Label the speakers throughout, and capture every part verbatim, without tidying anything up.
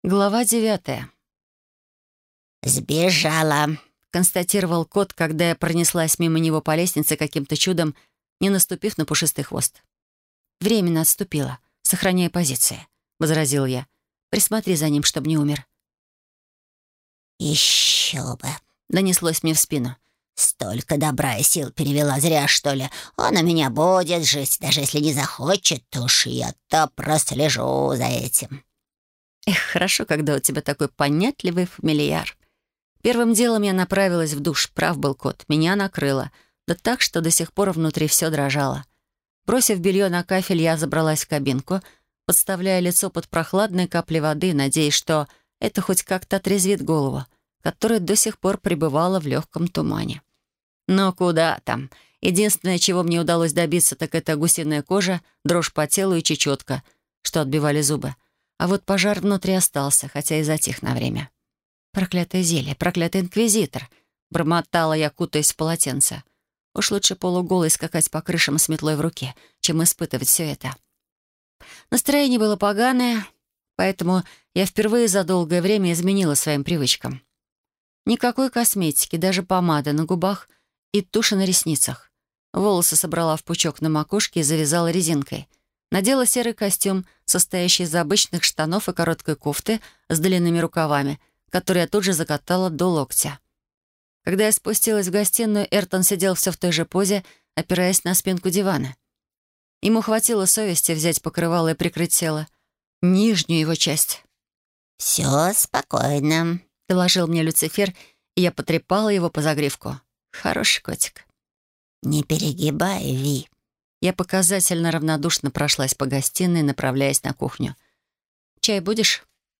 Speaker 1: Глава девятая.
Speaker 2: «Сбежала»,
Speaker 1: — констатировал кот, когда я пронеслась мимо него по лестнице каким-то чудом, не наступив на пушистый хвост. «Временно отступила, сохраняя позиции», — возразил я. «Присмотри за ним, чтобы не умер».
Speaker 2: «Еще бы!
Speaker 1: Донеслось мне в спину.
Speaker 2: Столько добра и сил перевела зря, что ли. Он у меня будет жить, даже если не захочет, то уж я-то прослежу за этим».
Speaker 1: Эх, хорошо, когда у тебя такой понятливый фамильяр. Первым делом я направилась в душ. Прав был кот. Меня накрыло. Да так, что до сих пор внутри все дрожало. Бросив белье на кафель, я забралась в кабинку, подставляя лицо под прохладные капли воды, надеясь, что это хоть как-то отрезвит голову, которая до сих пор пребывала в легком тумане. Но куда там? Единственное, чего мне удалось добиться, так это гусиная кожа, дрожь по телу и чечетка, что отбивали зубы. А вот пожар внутри остался, хотя и затих на время. «Проклятое зелье, проклятый инквизитор!» — бормотала я, кутаясь в полотенце. Уж лучше полуголой скакать по крышам с метлой в руке, чем испытывать все это. Настроение было поганое, поэтому я впервые за долгое время изменила своим привычкам. Никакой косметики, даже помада на губах и туши на ресницах. Волосы собрала в пучок на макушке и завязала резинкой. Надела серый костюм, состоящий из обычных штанов и короткой кофты с длинными рукавами, который я тут же закатала до локтя. Когда я спустилась в гостиную, Эртон сидел все в той же позе, опираясь на спинку дивана. Ему хватило совести взять покрывало и прикрыть тело. Нижнюю его часть.
Speaker 2: «Все спокойно»,
Speaker 1: — доложил мне Люцифер, и я потрепала его по загривку. Хороший котик.
Speaker 2: «Не перегибай, Ви».
Speaker 1: Я показательно равнодушно прошлась по гостиной, направляясь на кухню. «Чай будешь?»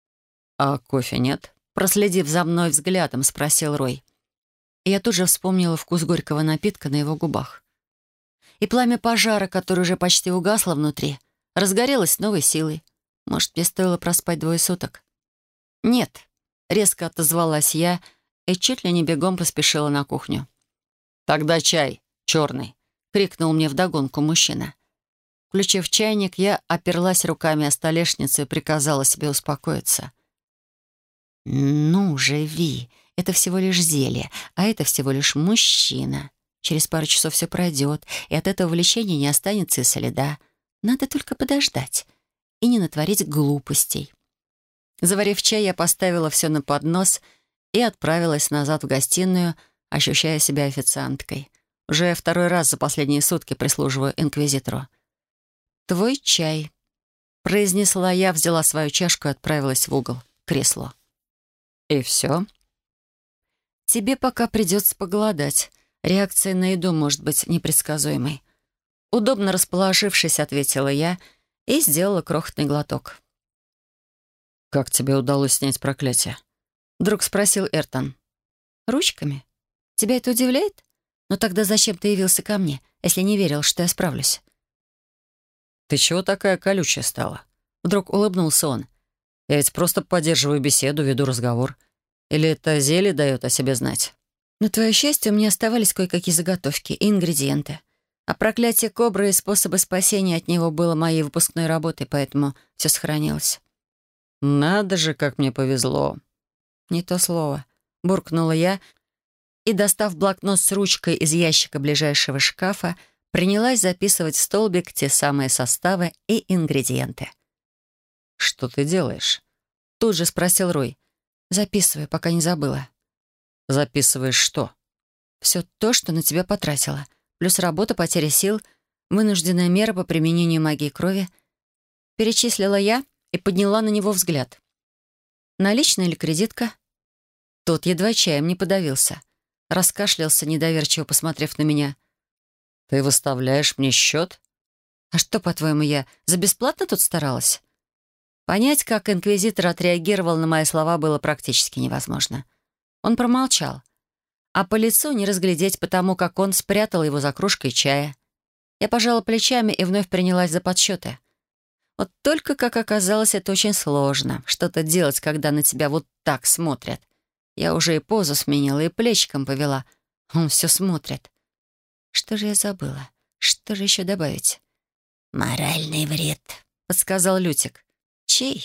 Speaker 1: «А кофе нет?» Проследив за мной взглядом, спросил Рой. И я тут же вспомнила вкус горького напитка на его губах. И пламя пожара, которое уже почти угасло внутри, разгорелось с новой силой. Может, мне стоило проспать двое суток? «Нет», — резко отозвалась я и чуть ли не бегом поспешила на кухню. «Тогда чай, черный», — крикнул мне вдогонку мужчина. Включив чайник, я оперлась руками о столешницу и приказала себе успокоиться. «Ну же, Ви, это всего лишь зелье, а это всего лишь мужчина. Через пару часов все пройдет, и от этого влечения не останется и следа. Надо только подождать и не натворить глупостей». Заварив чай, я поставила все на поднос и отправилась назад в гостиную, ощущая себя официанткой. Уже второй раз за последние сутки прислуживаю инквизитору. «Твой чай», — произнесла я, взяла свою чашку и отправилась в угол, к креслу. «И все?» «Тебе пока придется поголодать. Реакция на еду может быть непредсказуемой». Удобно расположившись, ответила я и сделала крохотный глоток. «Как тебе удалось снять проклятие?» Вдруг спросил Эртон. «Ручками? Тебя это удивляет? Но тогда зачем ты явился ко мне, если не верил, что я справлюсь?» «Ты чего такая колючая стала?» Вдруг улыбнулся он. «Я ведь просто поддерживаю беседу, веду разговор. Или это зелье дает о себе знать?» «На твое счастье, у меня оставались кое-какие заготовки и ингредиенты. А проклятие кобры и способы спасения от него было моей выпускной работой, поэтому все сохранилось». «Надо же, как мне повезло!» «Не то слово», — буркнула я и, достав блокнот с ручкой из ящика ближайшего шкафа, принялась записывать в столбик те самые составы и ингредиенты. «Что ты делаешь?» — тут же спросил Рой. «Записываю, пока не забыла». «Записываешь что?» «Все то, что на тебя потратила. Плюс работа, потеря сил, вынужденная мера по применению магии крови». Перечислила я и подняла на него взгляд. «Наличная или кредитка?» Тот едва чаем не подавился. Раскашлялся, недоверчиво посмотрев на меня. «Ты выставляешь мне счет?» «А что, по-твоему, я за бесплатно тут старалась?» Понять, как инквизитор отреагировал на мои слова, было практически невозможно. Он промолчал. А по лицу не разглядеть, потому как он спрятал его за кружкой чая. Я пожала плечами и вновь принялась за подсчеты. Вот только, как оказалось, это очень сложно. Что-то делать, когда на тебя вот так смотрят. Я уже и позу сменила, и плечиком повела. Он все смотрит. Что же я забыла? Что же еще добавить?
Speaker 2: «Моральный вред»,
Speaker 1: — подсказал Лютик. «Чей?»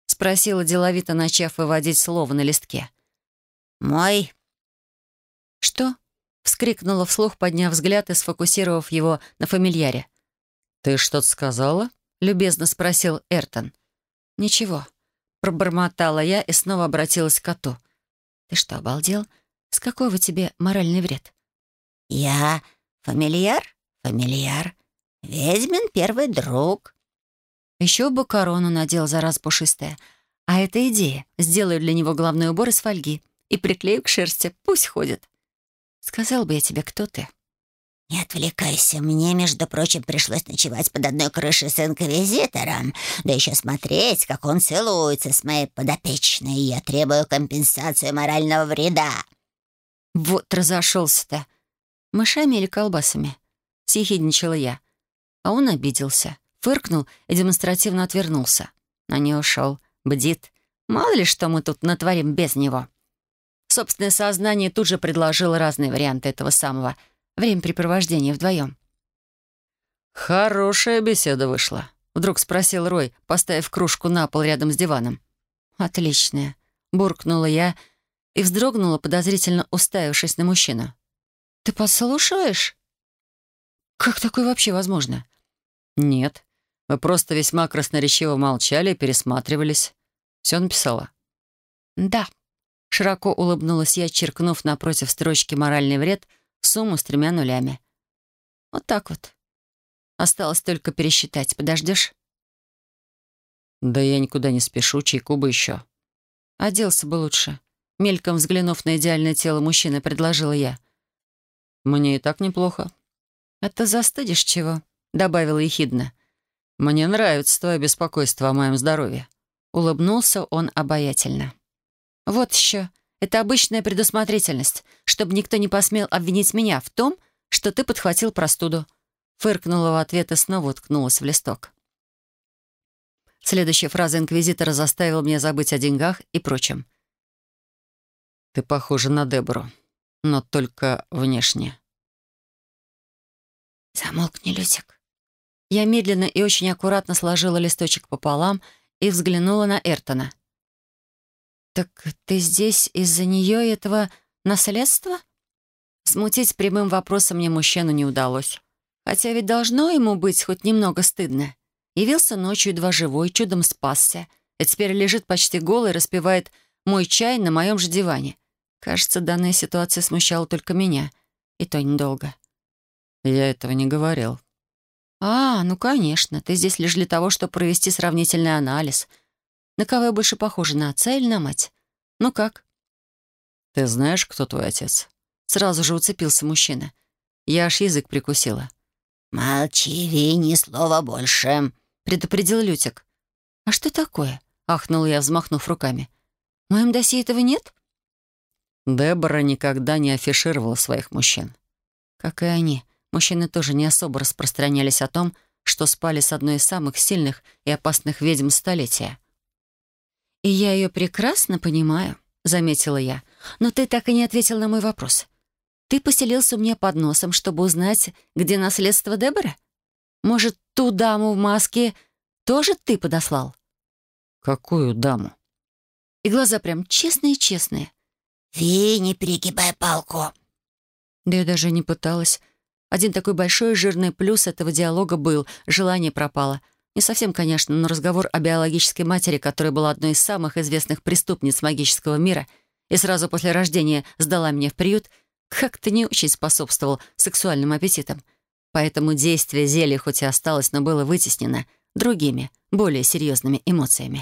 Speaker 1: спросила деловито, начав выводить слово на листке.
Speaker 2: «Мой».
Speaker 1: «Что?» — вскрикнула вслух, подняв взгляд и сфокусировав его на фамильяре. «Ты что-то сказала?» — любезно спросил Эртон. «Ничего», — пробормотала я и снова обратилась к коту. «Ты что, обалдел? С какого тебе моральный вред?»
Speaker 2: «Я фамильяр, фамильяр, ведьмин первый друг».
Speaker 1: Еще бы корону надел, зараз пушистая. А это идея. Сделаю для него головной убор из фольги и приклею к шерсти. Пусть ходит. Сказал бы я тебе, кто ты.
Speaker 2: «Не отвлекайся, мне, между прочим, пришлось ночевать под одной крышей с инквизитором, да еще смотреть, как он целуется с моей подопечной, и я требую компенсацию морального вреда».
Speaker 1: Вот разошелся-то. Мышами или колбасами? Съехидничала я. А он обиделся, фыркнул и демонстративно отвернулся. Но не ушел, бдит. Мало ли, что мы тут натворим без него. Собственное сознание тут же предложило разные варианты этого самого времяпрепровождения вдвоем. «Хорошая беседа вышла», — вдруг спросил Рой, поставив кружку на пол рядом с диваном. «Отличная», — буркнула я и вздрогнула, подозрительно уставившись на мужчину. «Ты подслушиваешь?» «Как такое вообще возможно?» «Нет, вы просто весьма красноречиво молчали и пересматривались. Все написала?» «Да», — широко улыбнулась я, черкнув напротив строчки «Моральный вред» сумму с тремя нулями. «Вот так вот. Осталось только пересчитать. Подождешь?» «Да я никуда не спешу, чайку бы еще». «Оделся бы лучше». Мельком взглянув на идеальное тело мужчины, предложила я. «Мне и так неплохо». «А ты застыдишь чего?» — добавила ехидно. «Мне нравится твое беспокойство о моем здоровье». Улыбнулся он обаятельно. «Вот еще. Это обычная предусмотрительность, чтобы никто не посмел обвинить меня в том, что ты подхватил простуду». Фыркнула в ответ и снова уткнулась в листок. Следующая фраза инквизитора заставила меня забыть о деньгах и прочем. «Ты похожа на Дебору, но только внешне».
Speaker 2: «Замолкни, Лютик».
Speaker 1: Я медленно и очень аккуратно сложила листочек пополам и взглянула на Эртона. «Так ты здесь из-за нее и этого наследства?» Смутить прямым вопросом мне мужчину не удалось. Хотя ведь должно ему быть хоть немного стыдно. Явился ночью, едва живой, чудом спасся, и теперь лежит почти голый, распивает мой чай на моем же диване. Кажется, данная ситуация смущала только меня. И то недолго. «Я этого не говорил». «А, ну, конечно. Ты здесь лишь для того, чтобы провести сравнительный анализ. На кого я больше похожа, на отца или на мать? Ну как?» «Ты знаешь, кто твой отец?» Сразу же уцепился мужчина. Я аж язык прикусила.
Speaker 2: «Молчи, Ви, ни слова больше»,
Speaker 1: — предупредил Лютик. «А что такое?» — ахнула я, взмахнув руками. «В моем досье этого нет?» Дебора никогда не афишировала своих мужчин. Как и они, мужчины тоже не особо распространялись о том, что спали с одной из самых сильных и опасных ведьм столетия. «И я ее прекрасно понимаю», — заметила я. «Но ты так и не ответил на мой вопрос. Ты поселился у меня под носом, чтобы узнать, где наследство Дебора? Может, ту даму в маске тоже ты подослал?» «Какую даму?» И глаза прям честные-честные.
Speaker 2: «Ви, не перегибай палку».
Speaker 1: Да я даже не пыталась. Один такой большой жирный плюс этого диалога был. Желание пропало. Не совсем, конечно, но разговор о биологической матери, которая была одной из самых известных преступниц магического мира и сразу после рождения сдала меня в приют, как-то не очень способствовал сексуальным аппетитам. Поэтому действие зелья хоть и осталось, но было вытеснено другими, более серьезными эмоциями.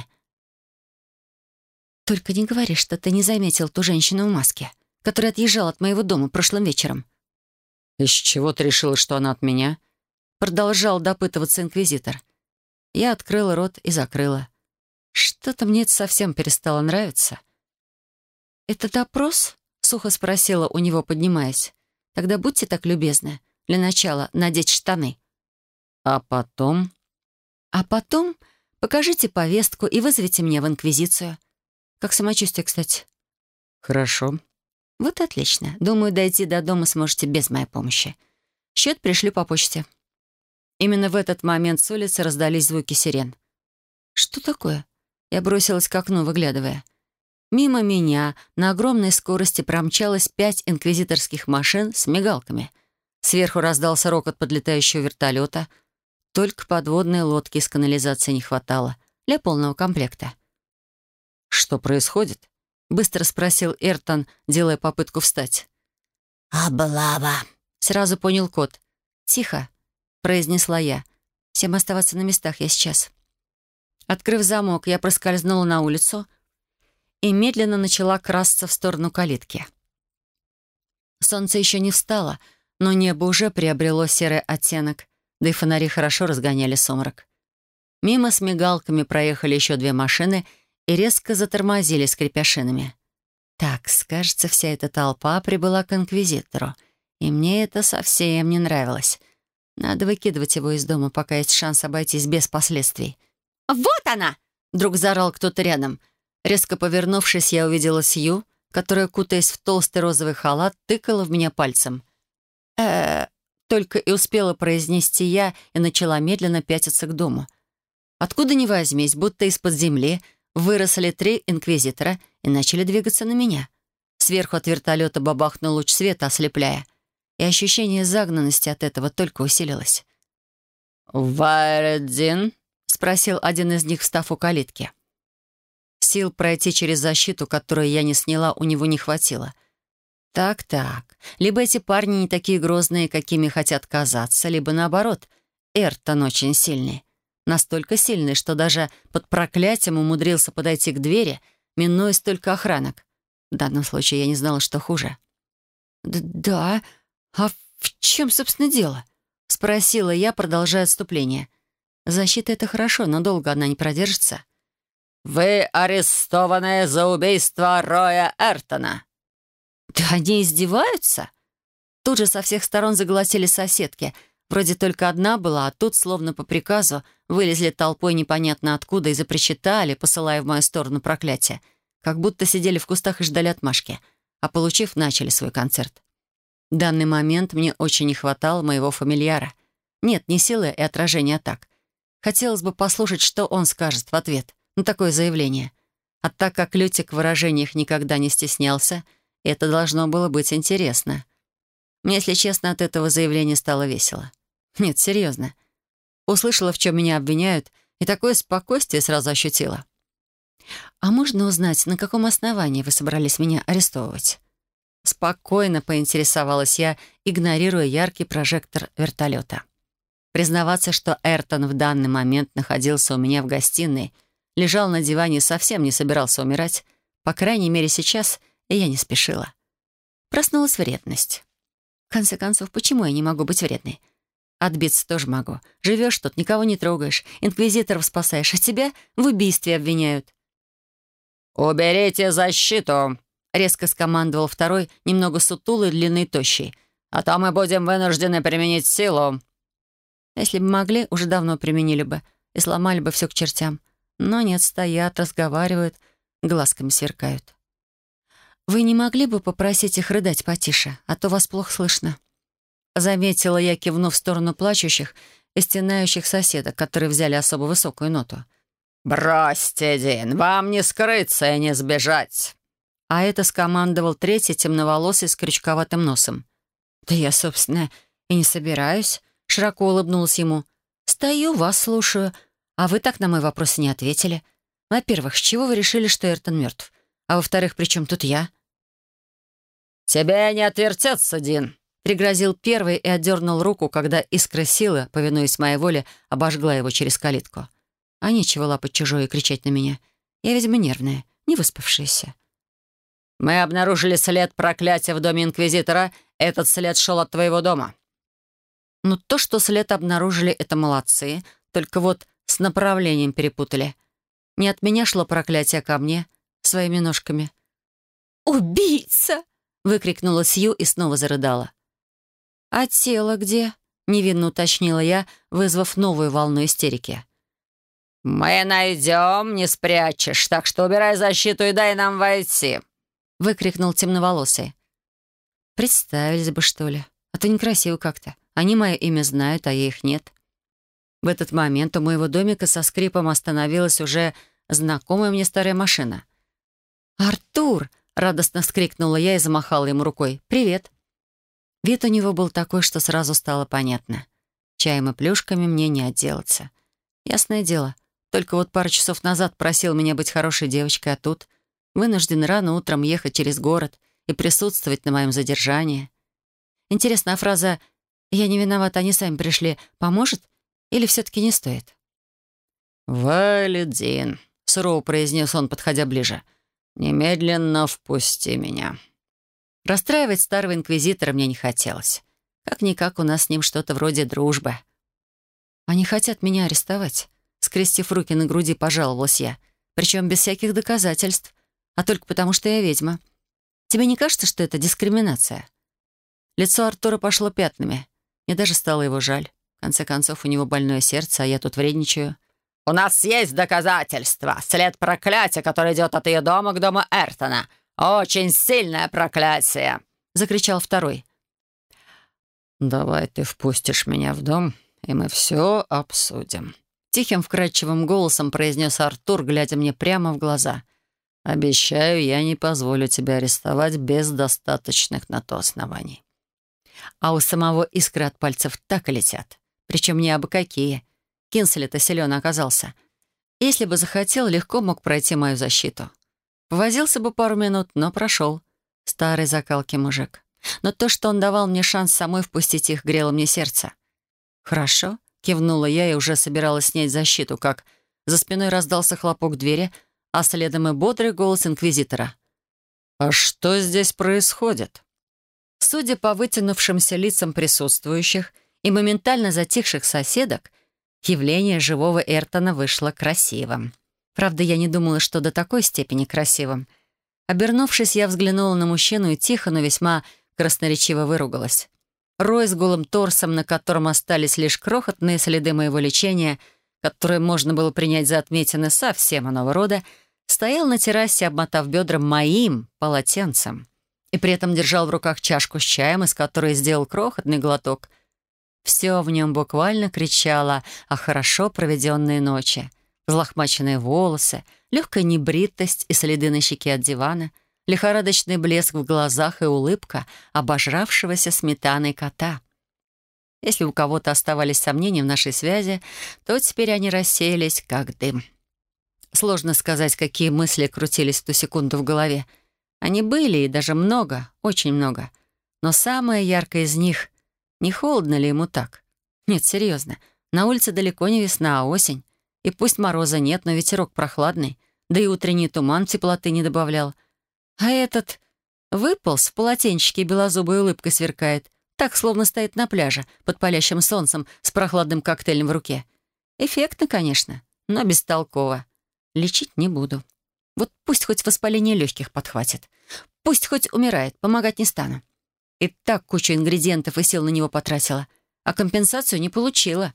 Speaker 1: «Только не говори, что ты не заметил ту женщину в маске, которая отъезжала от моего дома прошлым вечером». «Из чего ты решила, что она от меня?» Продолжал допытываться инквизитор. Я открыла рот и закрыла. Что-то мне это совсем перестало нравиться. «Это допрос?» — сухо спросила у него, поднимаясь. «Тогда будьте так любезны. Для начала надеть штаны». «А потом?» «А потом покажите повестку и вызовите меня в инквизицию. Как самочувствие, кстати?» «Хорошо». «Вот отлично. Думаю, дойти до дома сможете без моей помощи. Счет пришлю по почте». Именно в этот момент с улицы раздались звуки сирен. «Что такое?» Я бросилась к окну, выглядывая. Мимо меня на огромной скорости промчалось пять инквизиторских машин с мигалками. Сверху раздался рокот подлетающего вертолета. Только подводной лодки из канализации не хватало для полного комплекта. «Что происходит?» — быстро спросил Эртон, делая попытку встать.
Speaker 2: «Облава!»
Speaker 1: — сразу понял кот. «Тихо», — произнесла я. «Всем оставаться на местах, я сейчас». Открыв замок, я проскользнула на улицу и медленно начала красться в сторону калитки. Солнце еще не встало, но небо уже приобрело серый оттенок, да и фонари хорошо разгоняли сумрак. Мимо с мигалками проехали еще две машины и резко затормозили, скрипя шинами. Так, кажется, вся эта толпа прибыла к инквизитору, и мне это совсем не нравилось. Надо выкидывать его из дома, пока есть шанс обойтись без последствий. «Вот она!» — вдруг заорал кто-то рядом. Резко повернувшись, я увидела Сью, которая, кутаясь в толстый розовый халат, тыкала в меня пальцем. э только и успела произнести я и начала медленно пятиться к дому. Откуда ни возьмись, будто из-под земли, выросли три инквизитора и начали двигаться на меня. Сверху от вертолета бабахнул луч света, ослепляя, и ощущение загнанности от этого только усилилось. «Вайреддин?» — спросил один из них, встав у калитки. Сил пройти через защиту, которую я не сняла, у него не хватило. Так-так, либо эти парни не такие грозные, какими хотят казаться, либо наоборот, Эртон очень сильный. Настолько сильный, что даже под проклятием умудрился подойти к двери, минуя столько охранок. В данном случае я не знала, что хуже. «Да, а в чем, собственно, дело?» — спросила я, продолжая отступление. Защита — это хорошо, но долго она не продержится. «Вы арестованы за убийство Роя Эртона». «Да они издеваются?» Тут же со всех сторон заголосили соседки. Вроде только одна была, а тут, словно по приказу, вылезли толпой непонятно откуда и запричитали, посылая в мою сторону проклятие. Как будто сидели в кустах и ждали отмашки, а, получив, начали свой концерт. В данный момент мне очень не хватало моего фамильяра. Нет, не силы и отражения атак. Хотелось бы послушать, что он скажет в ответ на такое заявление. А так как Лютик в выражениях никогда не стеснялся, это должно было быть интересно. Мне, если честно, от этого заявления стало весело. Нет, серьезно. Услышала, в чем меня обвиняют, и такое спокойствие сразу ощутила. «А можно узнать, на каком основании вы собрались меня арестовывать?» Спокойно поинтересовалась я, игнорируя яркий прожектор вертолета. Признаваться, что Эртон в данный момент находился у меня в гостиной, лежал на диване и совсем не собирался умирать, по крайней мере сейчас, и я не спешила. Проснулась вредность. В конце концов, почему я не могу быть вредной? Отбиться тоже могу. Живешь тут, никого не трогаешь, инквизиторов спасаешь, а тебя в убийстве обвиняют. «Уберите защиту!» — резко скомандовал второй, немного сутулый, длинный и тощий. «А то мы будем вынуждены применить силу». Если бы могли, уже давно применили бы и сломали бы все к чертям. Но нет, стоят, разговаривают, глазками сверкают. «Вы не могли бы попросить их рыдать потише, а то вас плохо слышно?» Заметила я, кивнув в сторону плачущих и стенающих соседок, которые взяли особо высокую ноту. «Бросьте, Дин, вам не скрыться и не сбежать!» А это скомандовал третий, темноволосый, с крючковатым носом. «Да я, собственно, и не собираюсь», — широко улыбнулась ему. «Стою, вас слушаю, а вы так на мой вопрос не ответили. Во-первых, с чего вы решили, что Эртон мертв? А во-вторых, при чем тут я?» «Тебе не отвертеться, Дин», — пригрозил первый и отдернул руку, когда искра силы, повинуясь моей воле, обожгла его через калитку. А нечего лапать чужое и кричать на меня. Я, видимо, нервная, не выспавшаяся. «Мы обнаружили след проклятия в доме Инквизитора. Этот след шел от твоего дома». Ну, то, что след обнаружили, это молодцы. Только вот с направлением перепутали. Не от меня шло проклятие, а ко мне, своими ножками. «Убийца!» — выкрикнула Сью и снова зарыдала. «А тело где?» — невинно уточнила я, вызвав новую волну истерики. «Мы найдем, не спрячешь, так что убирай защиту и дай нам войти», — выкрикнул темноволосый. «Представились бы, что ли? А то некрасиво как-то. Они мое имя знают, а я их нет». В этот момент у моего домика со скрипом остановилась уже знакомая мне старая машина. «Артур!» — радостно вскрикнула я и замахала ему рукой. «Привет!» Вид у него был такой, что сразу стало понятно. Чаем и плюшками мне не отделаться. Ясное дело, только вот пару часов назад просил меня быть хорошей девочкой, а тут вынужден рано утром ехать через город и присутствовать на моем задержании. Интересно, а фраза «я не виноват, они сами пришли» поможет или все-таки не стоит?
Speaker 3: «Валидин», — сурово произнес он, подходя ближе, — «немедленно впусти меня».
Speaker 1: Расстраивать старого инквизитора мне не хотелось. Как-никак у нас с ним что-то вроде дружбы. «Они хотят меня арестовать», — скрестив руки на груди, пожаловалась я. «Причем без всяких доказательств, а только потому, что я ведьма. Тебе не кажется, что это дискриминация?» Лицо Артура пошло пятнами. Мне даже стало его жаль. В конце концов, у него больное сердце, а я тут вредничаю.
Speaker 3: «У нас есть доказательства. След проклятия, который идет от ее дома к дому Эртона. Очень сильное проклятие!» — закричал второй. «Давай ты впустишь меня в дом, и мы все обсудим», — тихим вкрадчивым голосом произнес Артур, глядя мне прямо в глаза. «Обещаю, я не позволю тебя арестовать без достаточных на то оснований».
Speaker 1: А у самого искры от пальцев так и летят. Причем не абы какие. Кинсель-то силен оказался. Если бы захотел, легко мог пройти мою защиту. Повозился бы пару минут, но прошел. Старый закалки мужик. Но то, что он давал мне шанс самой впустить их, грело мне сердце. «Хорошо», — кивнула я и уже собиралась снять защиту, как за спиной раздался хлопок двери, а следом и бодрый голос инквизитора.
Speaker 3: «А что здесь происходит?»
Speaker 1: Судя по вытянувшимся лицам присутствующих и моментально затихших соседок, явление живого Эртона вышло красивым. Правда, я не думала, что до такой степени красивым. Обернувшись, я взглянула на мужчину и тихо, но весьма красноречиво выругалась. Рой с голым торсом, на котором остались лишь крохотные следы моего лечения, которые можно было принять за отметины совсем иного рода, стоял на террасе, обмотав бедра моим полотенцем, и при этом держал в руках чашку с чаем, из которой сделал крохотный глоток. Все в нем буквально кричало о хорошо проведенной ночи. Взлохмаченные волосы, легкая небритость и следы на щеке от дивана, лихорадочный блеск в глазах и улыбка обожравшегося сметаной кота. Если у кого-то оставались сомнения в нашей связи, то теперь они рассеялись, как дым. Сложно сказать, какие мысли крутились в ту секунду в голове. Они были, и даже много, очень много. Но самое яркое из них — не холодно ли ему так? Нет, серьезно. На улице далеко не весна, а осень. И пусть мороза нет, но ветерок прохладный, да и утренний туман теплоты не добавлял. А этот выполз в полотенчике и белозубой улыбкой сверкает, так, словно стоит на пляже под палящим солнцем с прохладным коктейлем в руке. Эффектно, конечно, но бестолково. Лечить не буду. Вот пусть хоть воспаление легких подхватит. Пусть хоть умирает, помогать не стану. И так кучу ингредиентов и сил на него потратила, а компенсацию не получила.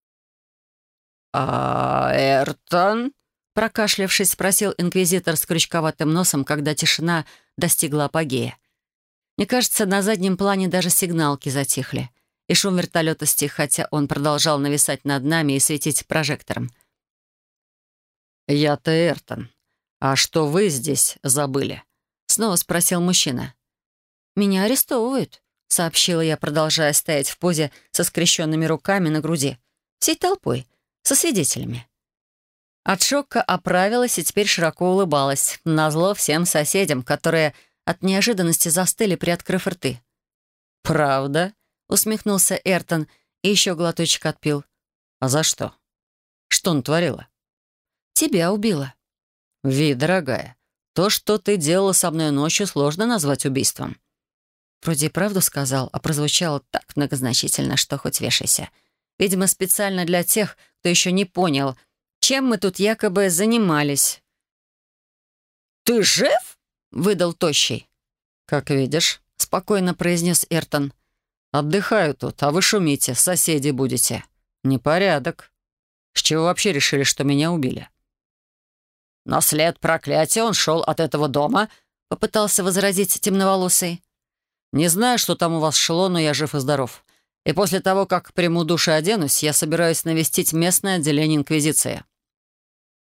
Speaker 3: «А Эртон?»
Speaker 1: — прокашлявшись, спросил инквизитор с крючковатым носом, когда тишина достигла апогея. Мне кажется, на заднем плане даже сигналки затихли, и шум вертолета стих, хотя он продолжал нависать над нами и светить прожектором.
Speaker 3: «Я-то Эртон. А что вы здесь забыли?»
Speaker 1: — снова спросил мужчина. «Меня арестовывают», — сообщила я, продолжая стоять в позе со скрещенными руками на груди. Всей толпой, со свидетелями. От шока оправилась и теперь широко улыбалась, назло всем соседям, которые от неожиданности застыли, приоткрыв рты.
Speaker 3: «Правда?»
Speaker 1: — усмехнулся Эртон и еще глоточек отпил.
Speaker 3: «А за что? Что натворила?»
Speaker 1: «Тебя убила».
Speaker 3: «Ви, дорогая, то, что ты делала со мной ночью, сложно назвать убийством».
Speaker 1: Вроде и правду сказал, а прозвучало так многозначительно, что хоть вешайся. Видимо, специально для тех, кто еще не понял, чем мы тут якобы занимались.
Speaker 3: «Ты жив?»
Speaker 1: — выдал Тощий.
Speaker 3: «Как видишь», — спокойно произнес Эртон. «Отдыхаю тут, а вы шумите, соседи будете. Непорядок. С чего вообще решили, что меня убили?»
Speaker 1: «Но след проклятия, он шел от этого дома», — попытался возразить темноволосый.
Speaker 3: «Не знаю, что там у вас шло, но я жив и здоров. И после того, как приму душ и оденусь, я собираюсь навестить местное отделение Инквизиции».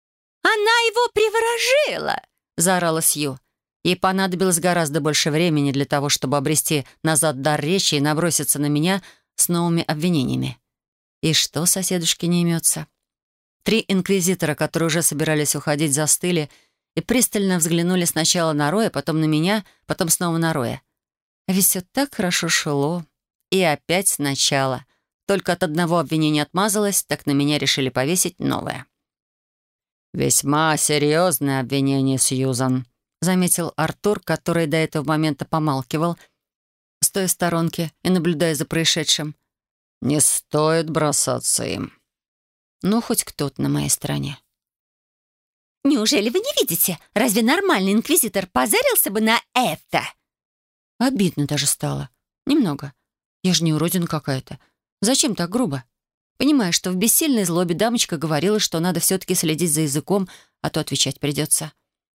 Speaker 1: Она его приворожила!» — заорала Сью. Ей понадобилось гораздо больше времени для того, чтобы обрести назад дар речи и наброситься на меня с новыми обвинениями. И что соседушке не имется? Три инквизитора, которые уже собирались уходить, застыли и пристально взглянули сначала на Роя, потом на меня, потом снова на Роя. А ведь все так хорошо шло. И опять сначала. Только от одного обвинения отмазалась, так на меня решили повесить новое. «Весьма серьезное обвинение, Сьюзан», — заметил Артур, который до этого момента помалкивал, стоя в сторонке и наблюдая за происшедшим. «Не стоит бросаться им». Ну, хоть кто-то на моей стороне.
Speaker 2: «Неужели вы не видите? Разве нормальный инквизитор позарился бы на это?»
Speaker 1: Обидно даже стало. Немного. Я же не уродина какая-то. Зачем так грубо? Понимаю, что в бессильной злобе дамочка говорила, что надо все-таки следить за языком, а то отвечать придется.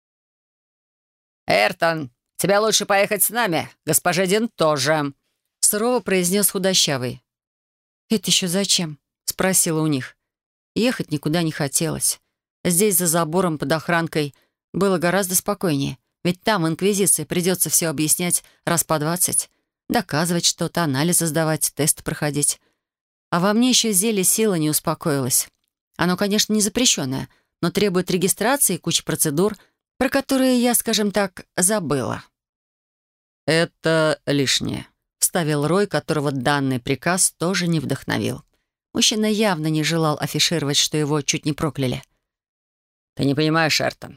Speaker 3: «Эртон, тебе лучше поехать с нами. Госпожа Дин тоже»,
Speaker 1: — сурово произнес худощавый. «Это еще зачем?» — спросила у них. Ехать никуда не хотелось. Здесь, за забором, под охранкой, было гораздо спокойнее. Ведь там, в Инквизиции, придется все объяснять раз по двадцать. Доказывать что-то, анализы сдавать, тесты проходить. А во мне еще зелье силы не успокоилось. Оно, конечно, не запрещенное, но требует регистрации и кучи процедур, про которые я, скажем так, забыла.
Speaker 3: «Это лишнее»,
Speaker 1: — вставил Рой, которого данный приказ тоже не вдохновил. Мужчина явно не желал афишировать, что его чуть не прокляли.
Speaker 3: «Ты не понимаешь, Эртон.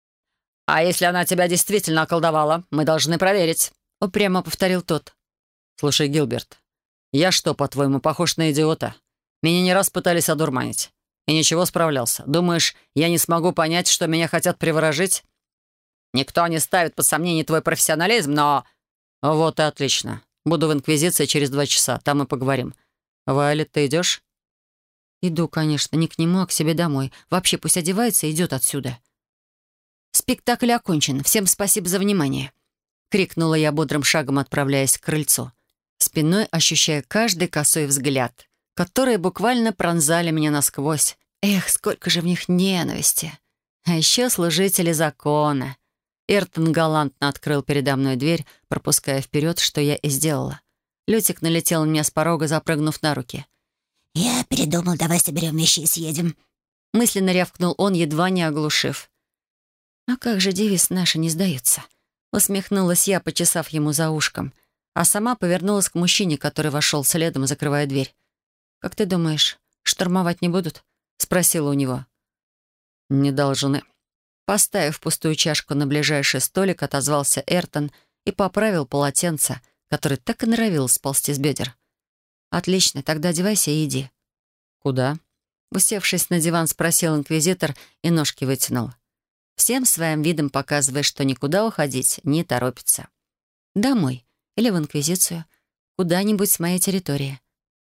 Speaker 3: А если она тебя действительно околдовала, мы должны проверить», —
Speaker 1: упрямо повторил тот.
Speaker 3: «Слушай, Гилберт, я что, по-твоему, похож на идиота? Меня не раз пытались одурманить. И ничего, справлялся. Думаешь, я не смогу понять, что меня хотят приворожить? Никто не ставит под сомнение твой профессионализм, но...» «Вот и отлично. Буду в Инквизиции через два часа. Там и поговорим. Вайлет, ты идешь?»
Speaker 1: «Иду, конечно, не к нему, а к себе домой. Вообще пусть одевается и идет отсюда». «Спектакль окончен. Всем спасибо за внимание», — крикнула я бодрым шагом, отправляясь к крыльцу, спиной ощущая каждый косой взгляд, которые буквально пронзали меня насквозь. Эх, сколько же в них ненависти. А еще служители закона. Эртон галантно открыл передо мной дверь, пропуская вперед, что я и сделала. Лютик налетел на меня с порога, запрыгнув на руки.
Speaker 2: «Я передумал, давай соберем вещи и съедем».
Speaker 1: Мысленно рявкнул он, едва не оглушив. «А как же девиз наши не сдаются?» Усмехнулась я, почесав ему за ушком, а сама повернулась к мужчине, который вошел следом, закрывая дверь. «Как ты думаешь, штурмовать не будут?» — спросила у него.
Speaker 3: «Не должны».
Speaker 1: Поставив пустую чашку на ближайший столик, отозвался Эртон и поправил полотенце, которое так и норовило сползти с бедер. «Отлично, тогда одевайся и иди».
Speaker 3: «Куда?»
Speaker 1: Усевшись на диван, спросил инквизитор и ножки вытянул. Всем своим видом показывая, что никуда уходить не торопится. «Домой или в инквизицию, куда-нибудь с моей территории».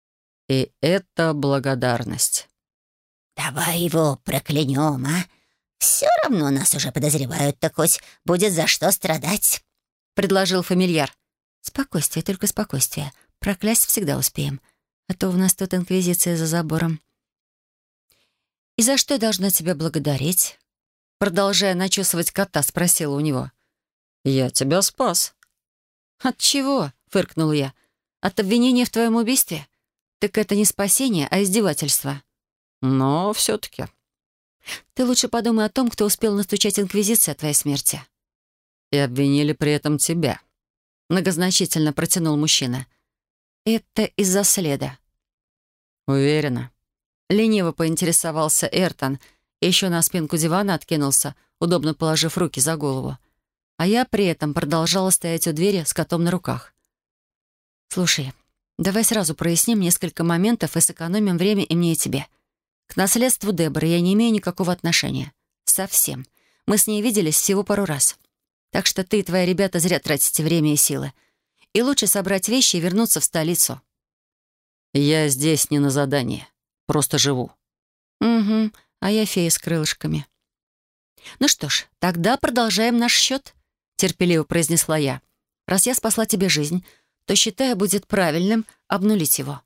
Speaker 3: «И это благодарность».
Speaker 2: «Давай его проклянем, а? Все равно нас уже подозревают, так хоть будет за что страдать»,
Speaker 1: — предложил фамильяр. «Спокойствие, только спокойствие. Проклясть всегда успеем. А то у нас тут инквизиция за забором». «И за что я должна тебя благодарить?» Продолжая начесывать кота, спросила у него.
Speaker 3: «Я тебя спас».
Speaker 1: «От чего?» — фыркнул я. «От обвинения в твоем убийстве? Так это не спасение, а издевательство».
Speaker 3: «Но все-таки».
Speaker 1: «Ты лучше подумай о том, кто успел настучать инквизиции о твоей смерти».
Speaker 3: «И обвинили при этом тебя»,
Speaker 1: — многозначительно протянул мужчина. «Это из-за следа».
Speaker 3: «Уверена».
Speaker 1: Лениво поинтересовался Эртон и еще на спинку дивана откинулся, удобно положив руки за голову. А я при этом продолжала стоять у двери с котом на руках. «Слушай, давай сразу проясним несколько моментов и сэкономим время и мне, и тебе. К наследству Деборы я не имею никакого отношения. Совсем. Мы с ней виделись всего пару раз. Так что ты и твои ребята зря тратите время и силы. И лучше собрать вещи и вернуться в столицу».
Speaker 3: «Я здесь не на задание. Просто живу».
Speaker 1: «Угу, а я фея с крылышками». «Ну что ж, тогда продолжаем наш счет», — терпеливо произнесла я. «Раз я спасла тебе жизнь, то, считаю, будет правильным обнулить его.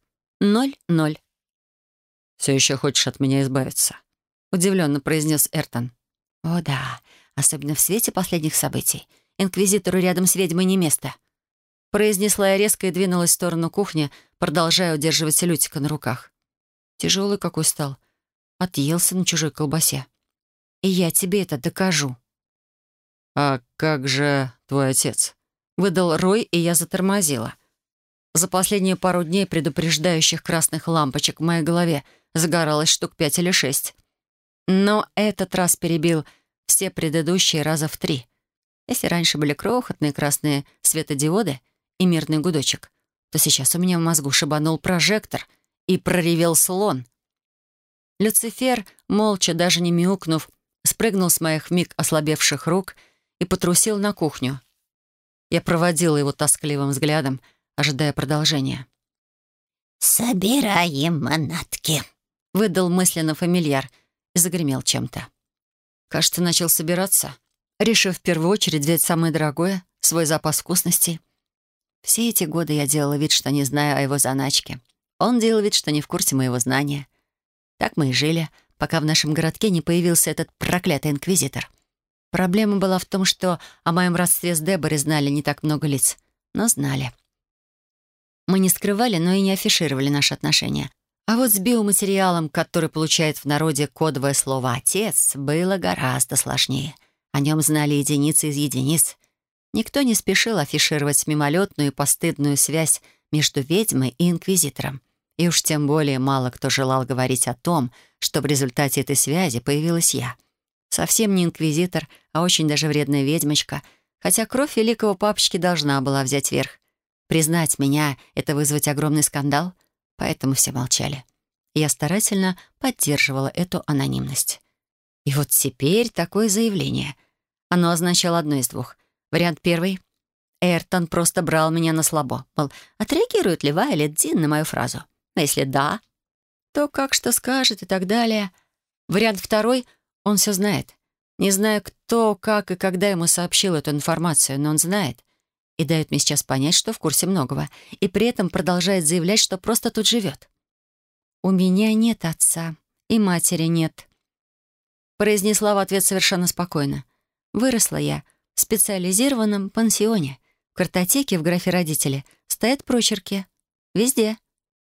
Speaker 1: Ноль-ноль».
Speaker 3: «Все еще хочешь от меня избавиться?»
Speaker 1: — удивленно произнес Эртон. О да, особенно в свете последних событий. Инквизитору рядом с ведьмой не место. Произнесла я резко и двинулась в сторону кухни, продолжая удерживать Лютика на руках. Тяжелый какой стал. Отъелся на чужой колбасе. И я тебе это докажу.
Speaker 3: «А как же твой отец?»
Speaker 1: Выдал Рой, и я затормозила. За последние пару дней предупреждающих красных лампочек в моей голове загоралось штук пять или шесть. Но этот раз перебил все предыдущие раза в три. Если раньше были крохотные красные светодиоды и мирный гудочек, то сейчас у меня в мозгу шибанул прожектор и проревел слон. Люцифер, молча, даже не мяукнув, спрыгнул с моих вмиг ослабевших рук и потрусил на кухню. Я проводила его тоскливым взглядом, ожидая продолжения.
Speaker 2: «Собираем манатки»,
Speaker 1: — выдал мысленно фамильяр и загремел чем-то. Кажется, начал собираться, решив в первую очередь взять самое дорогое — свой запас вкусностей. Все эти годы я делала вид, что не знаю о его заначке. Он делал вид, что не в курсе моего знания. Так мы и жили, пока в нашем городке не появился этот проклятый инквизитор. Проблема была в том, что о моем родстве с Деборой знали не так много лиц, но знали. Мы не скрывали, но и не афишировали наши отношения. А вот с биоматериалом, который получает в народе кодовое слово «отец», было гораздо сложнее. О нем знали единицы из единиц. Никто не спешил афишировать мимолетную и постыдную связь между ведьмой и инквизитором. И уж тем более мало кто желал говорить о том, что в результате этой связи появилась я. Совсем не инквизитор, а очень даже вредная ведьмочка, хотя кровь великого папочки должна была взять верх. Признать меня — это вызвать огромный скандал, поэтому все молчали. Я старательно поддерживала эту анонимность. И вот теперь такое заявление. Оно означало одно из двух. Вариант первый. Эртон просто брал меня на слабо. Мол, отреагирует ли Вайолет Дин на мою фразу? А если да, то как что скажет и так далее. Вариант второй. Он все знает. Не знаю, кто, как и когда ему сообщил эту информацию, но он знает. И дает мне сейчас понять, что в курсе многого. И при этом продолжает заявлять, что просто тут живет. «У меня нет отца. И матери нет», — произнесла в ответ совершенно спокойно. «Выросла я в специализированном пансионе. В картотеке в графе «Родители» стоят прочерки. Везде».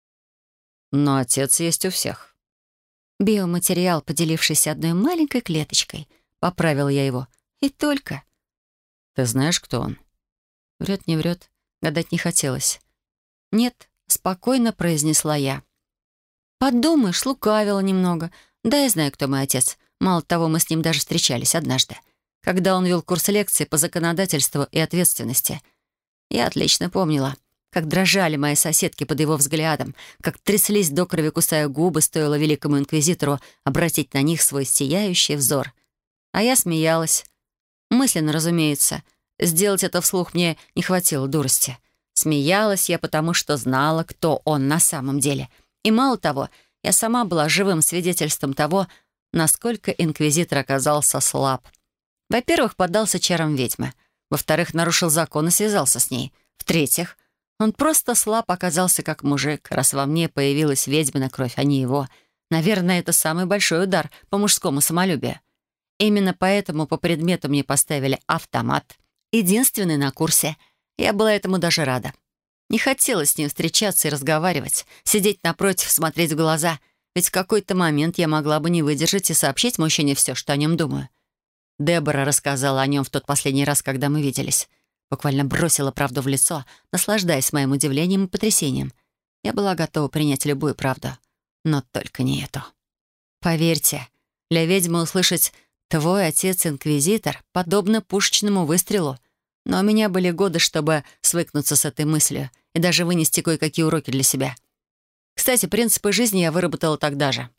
Speaker 3: «Но отец есть у всех».
Speaker 1: Биоматериал, поделившийся одной маленькой клеточкой. Поправила я его. И только.
Speaker 3: «Ты знаешь, кто он?»
Speaker 1: Врет, не врет. Гадать не хотелось. «Нет», — спокойно произнесла я. «Подумаешь, лукавила немного. Да, я знаю, кто мой отец. Мало того, мы с ним даже встречались однажды, когда он вел курс лекций по законодательству и ответственности. Я отлично помнила, как дрожали мои соседки под его взглядом, как тряслись до крови, кусая губы, стоило великому инквизитору обратить на них свой сияющий взор. А я смеялась. Мысленно, разумеется. Сделать это вслух мне не хватило дурости. Смеялась я, потому что знала, кто он на самом деле. И мало того, я сама была живым свидетельством того, насколько инквизитор оказался слаб. Во-первых, поддался чарам ведьмы. Во-вторых, нарушил закон и связался с ней. В-третьих, он просто слаб оказался как мужик, раз во мне появилась ведьмина кровь, а не его. Наверное, это самый большой удар по мужскому самолюбию. Именно поэтому по предмету мне поставили автомат. Единственный на курсе. Я была этому даже рада. Не хотела с ним встречаться и разговаривать, сидеть напротив, смотреть в глаза. Ведь в какой-то момент я могла бы не выдержать и сообщить мужчине все, что о нем думаю. Дебора рассказала о нем в тот последний раз, когда мы виделись. Буквально бросила правду в лицо, наслаждаясь моим удивлением и потрясением. Я была готова принять любую правду, но только не эту. Поверьте, для ведьмы услышать «твой отец-инквизитор» подобно пушечному выстрелу. Но у меня были годы, чтобы свыкнуться с этой мыслью и даже вынести кое-какие уроки для себя. Кстати, принципы жизни я выработала тогда же.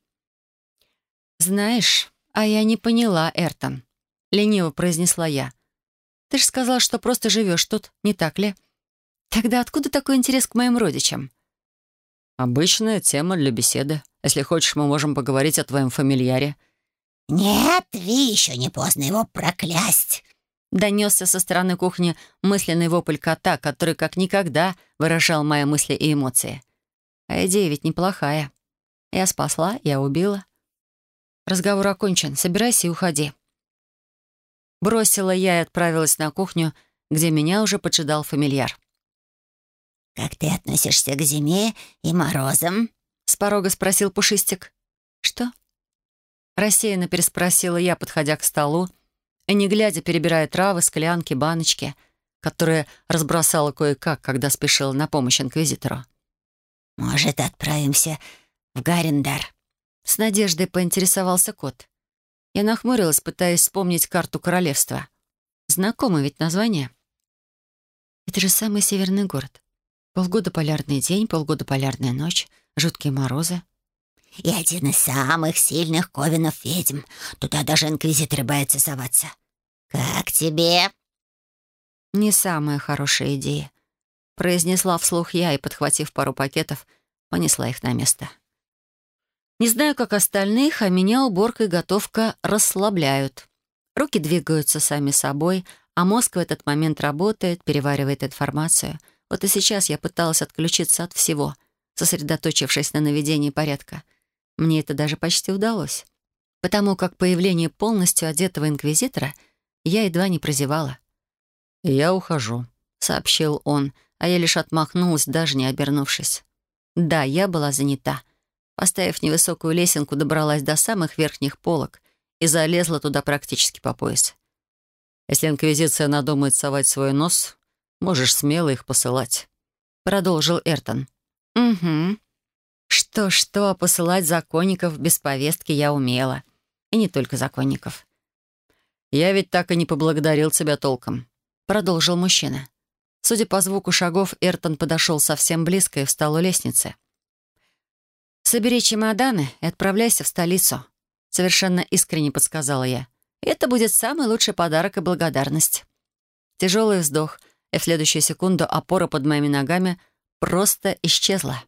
Speaker 1: «Знаешь, а я не поняла, Эртон», — лениво произнесла я. «Ты же сказал, что просто живешь тут, не так ли? Тогда откуда такой интерес к моим родичам?»
Speaker 3: «Обычная тема для беседы. Если хочешь, мы можем поговорить о твоем фамильяре».
Speaker 2: «Нет, Ви, еще не поздно его проклясть»,
Speaker 1: — донесся со стороны кухни мысленный вопль кота, который как никогда выражал мои мысли и эмоции. А идея ведь неплохая. Я спасла, я убила. Разговор окончен. Собирайся и уходи. Бросила я и отправилась на кухню, где меня уже поджидал фамильяр.
Speaker 2: «Как ты относишься к зиме и морозам?»
Speaker 1: — с порога спросил Пушистик. «Что?» — рассеянно переспросила я, подходя к столу, и, не глядя, перебирая травы, склянки, баночки, которые разбросала кое-как, когда спешила на помощь инквизитору.
Speaker 2: «Может, отправимся в Гарендар?»
Speaker 1: — с надеждой поинтересовался кот. Я нахмурилась, пытаясь вспомнить карту королевства. Знакомое ведь название. Это же самый северный город. Полгода полярный день, полгода полярная ночь, жуткие морозы.
Speaker 2: «И один из самых сильных ковенов ведьм. Туда даже инквизиторы боятся соваться. Как тебе?»
Speaker 1: «Не самая хорошая идея», — произнесла вслух я и, подхватив пару пакетов, понесла их на место. Не знаю, как остальных, а меня уборка и готовка расслабляют. Руки двигаются сами собой, а мозг в этот момент работает, переваривает информацию. Вот и сейчас я пыталась отключиться от всего, сосредоточившись на наведении порядка. Мне это даже почти удалось, потому как появление полностью одетого инквизитора я едва не прозевала.
Speaker 3: «Я ухожу»,
Speaker 1: — сообщил он, а я лишь отмахнулась, даже не обернувшись. Да, я была занята. Поставив невысокую лесенку, добралась до самых верхних полок и залезла туда практически по пояс.
Speaker 3: «Если инквизиция надумает совать свой нос, можешь смело их посылать»,
Speaker 1: — продолжил Эртон. «Угу. Что-что, а посылать законников без повестки я умела. И не только законников».
Speaker 3: «Я ведь так и не поблагодарил тебя толком»,
Speaker 1: — продолжил мужчина. Судя по звуку шагов, Эртон подошел совсем близко и встал у лестницы. «Собери чемоданы и отправляйся в столицу», — совершенно искренне подсказала я. «Это будет самый лучший подарок и благодарность». Тяжелый вздох, и в следующую секунду опора под моими ногами просто исчезла.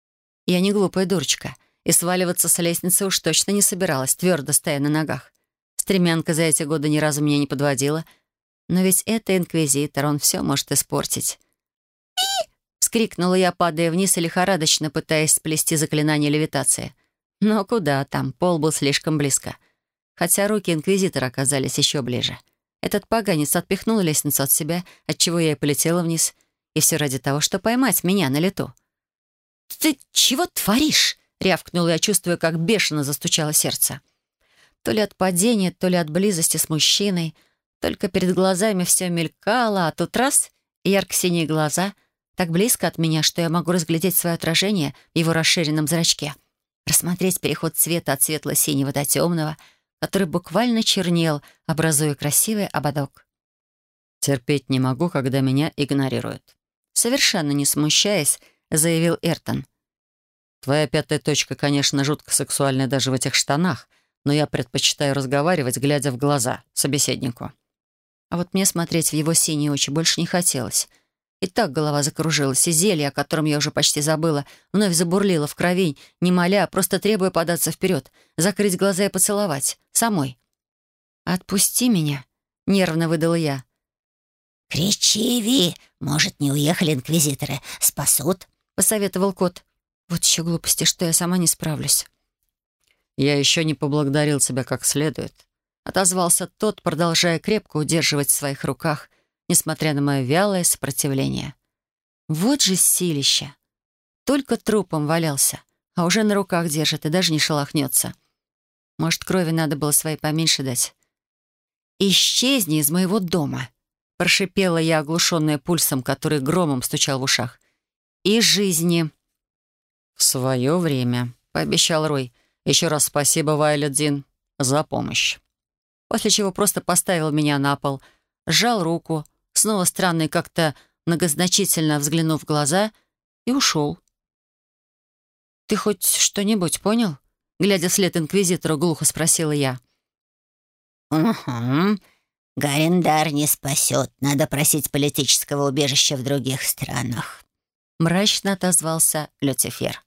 Speaker 1: Я не глупая дурочка, и сваливаться с лестницы уж точно не собиралась, твердо стоя на ногах. Стремянка за эти годы ни разу меня не подводила. Но ведь это инквизитор, он все может испортить. «И!» — вскрикнула я, падая вниз и лихорадочно пытаясь сплести заклинание левитации. Но куда там, пол был слишком близко. Хотя руки инквизитора оказались еще ближе. Этот поганец отпихнул лестницу от себя, отчего я и полетела вниз. И все ради того, чтобы поймать меня на лету. «Ты чего творишь?» — рявкнула я, чувствуя, как бешено застучало сердце. То ли от падения, то ли от близости с мужчиной. Только перед глазами все мелькало, а тут раз — и ярко-синие глаза, так близко от меня, что я могу разглядеть свое отражение в его расширенном зрачке, рассмотреть переход цвета от светло-синего до темного, который буквально чернел, образуя красивый ободок.
Speaker 3: «Терпеть не могу, когда меня игнорируют»,
Speaker 1: — совершенно не смущаясь, заявил Эртон.
Speaker 3: «Твоя пятая точка, конечно, жутко сексуальная даже в этих штанах, но я предпочитаю разговаривать, глядя в глаза собеседнику».
Speaker 1: А вот мне смотреть в его синие очи больше не хотелось. И так голова закружилась, и зелье, о котором я уже почти забыла, вновь забурлило в крови, не моля, а просто требуя податься вперед, закрыть глаза и поцеловать. Самой. «Отпусти меня», — нервно выдала я.
Speaker 2: «Кричи, Ви! Может, не уехали инквизиторы? Спасут?»
Speaker 1: — посоветовал кот. «Вот еще глупости, что я сама не справлюсь».
Speaker 3: «Я еще не поблагодарил тебя как следует», — отозвался тот, продолжая крепко удерживать в своих руках, несмотря на мое вялое сопротивление. Вот же силища! Только трупом валялся, а уже на руках держит и даже не шелохнется. Может, крови надо было своей поменьше дать? «Исчезни из моего дома!» — прошипела я, оглушенная пульсом, который громом стучал в ушах. «И жизни!» «В свое время», — пообещал Рой. «Еще раз спасибо, Вайлет Дин, за помощь».
Speaker 1: После чего просто поставил меня на пол, сжал руку, снова странно и как-то многозначительно взглянув в глаза, и ушел. «Ты хоть что-нибудь понял?» Глядя вслед инквизитору, глухо спросила я.
Speaker 2: «Угу. Гарендар не спасет. Надо просить политического убежища в других странах»,
Speaker 1: — мрачно отозвался Люцифер.